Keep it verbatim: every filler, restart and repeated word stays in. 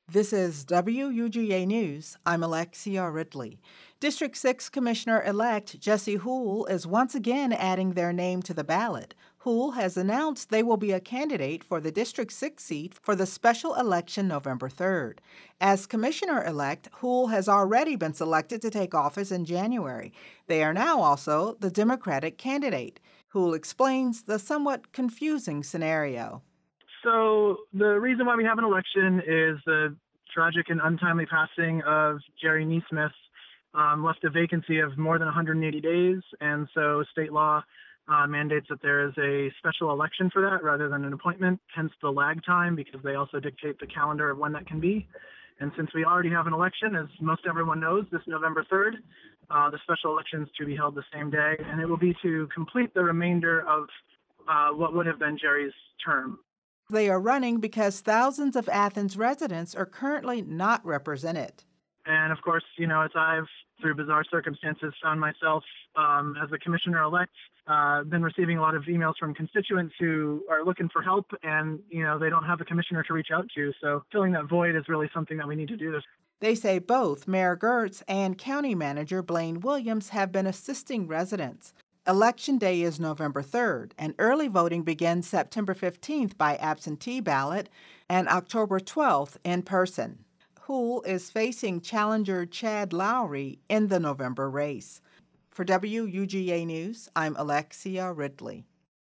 This is W U G A News. I'm Alexia Ridley. District six Commissioner-elect Jesse Houle is once again adding their name to the ballot. Houle has announced they will be a candidate for the District six seat for the special election November third. As Commissioner-elect, Houle has already been selected to take office in January. They are now also the Democratic candidate. Houle explains the somewhat confusing scenario. So the reason why we have an election is the tragic and untimely passing of Jerry Neesmith um, left a vacancy of more than one hundred eighty days, and so state law uh, mandates that there is a special election for that rather than an appointment, hence the lag time, because they also dictate the calendar of when that can be. And since we already have an election, as most everyone knows, this November third, uh, the special election is to be held the same day, and it will be to complete the remainder of uh, what would have been Jerry's term. They are running because thousands of Athens residents are currently not represented. And of course, you know, as I've, through bizarre circumstances, found myself um, as a commissioner-elect, uh, been receiving a lot of emails from constituents who are looking for help, and, you know, they don't have a commissioner to reach out to. So filling that void is really something that we need to do. They say both Mayor Gertz and County Manager Blaine Williams have been assisting residents. Election Day is November third, and early voting begins September fifteenth by absentee ballot and October twelfth in person. Houle is facing challenger Chad Lowry in the November race. For W U G A News, I'm Alexia Ridley.